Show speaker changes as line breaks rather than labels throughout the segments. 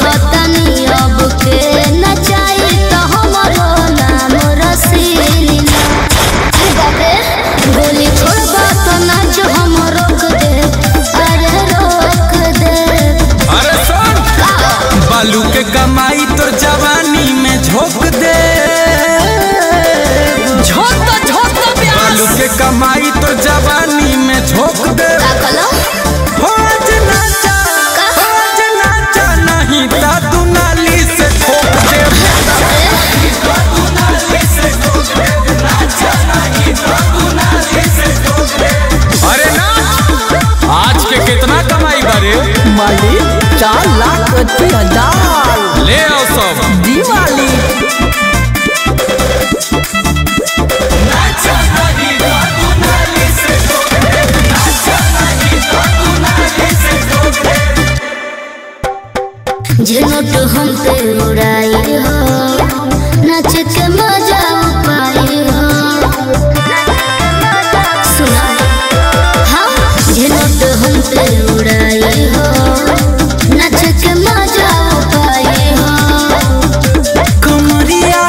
कहतनी अब के नचाई तो हमरो नाम रसीली ना। बाबे गोली छोड़बा तो नाच हम रोक दे, अरे रोक दे।
अरे सुन बालू के कमाई तो जवानी में झोंक दे, बालू के कमाई तो जवानी में झोंक दे। आज नाचा नहीं ता तू नाली से ठोक दे। अरे ना आज के कितना कमाई बारे
मालिक 4,80,000
ले आओ सब
दिवाली।
झनोट हम पे उड़ाई हो, नाच के मजा पाई हो। सुना हाँ झनोट हम पे उड़ाई हो, नाच के मजा पाई हो।
कमरिया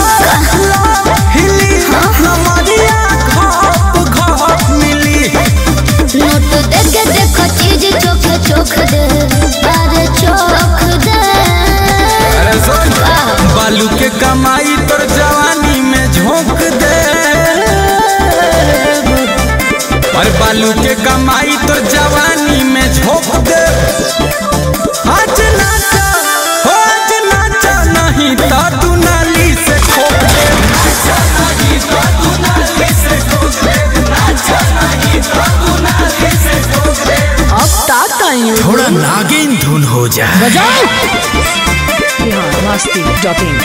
हिली कमरिया घप मिली।
नोट देके देखो चीज चोख चोख दे, अरे चोख दे।
अरे सुन बालू के कमाई तोर जवानी में झोंक दे, और बालू के कमाई तोर जवानी में झोंक दे। आज नाचा नहीं ता तू नाली से ठोक दे।
अब टाटा
थोड़ा नागिन धुन हो जाए।
बजाओ। biharmasti.in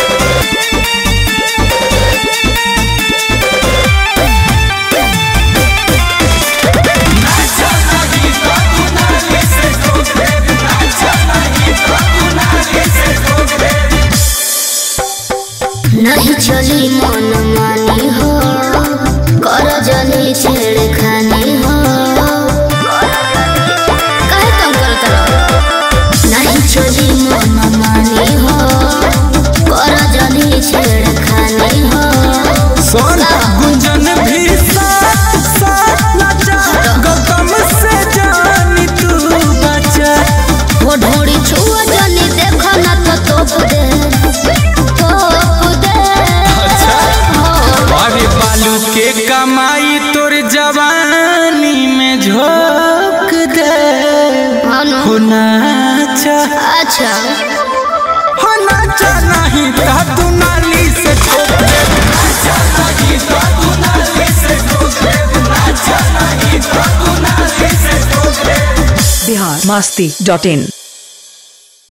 नहीं चली मन मानी हो, कर जनी छेड़खानी हो। काहे तंग करत रहो? नहीं चली मन मानी हो, कर जनी छेड़खानी हो।
सोन गुंजन भी साथ नाचा, गौतम से जानी तू बचा।
वो ढोड़ी छुआ जनी देखो ना तो तोप दे, तोप दे।
अरे बालू के कमाई तोर जवानी में झोंक दे। हो नाचा
अच्छा
हो नाचा नहीं ता तू नाली से ठोक दे।
biharmasti.in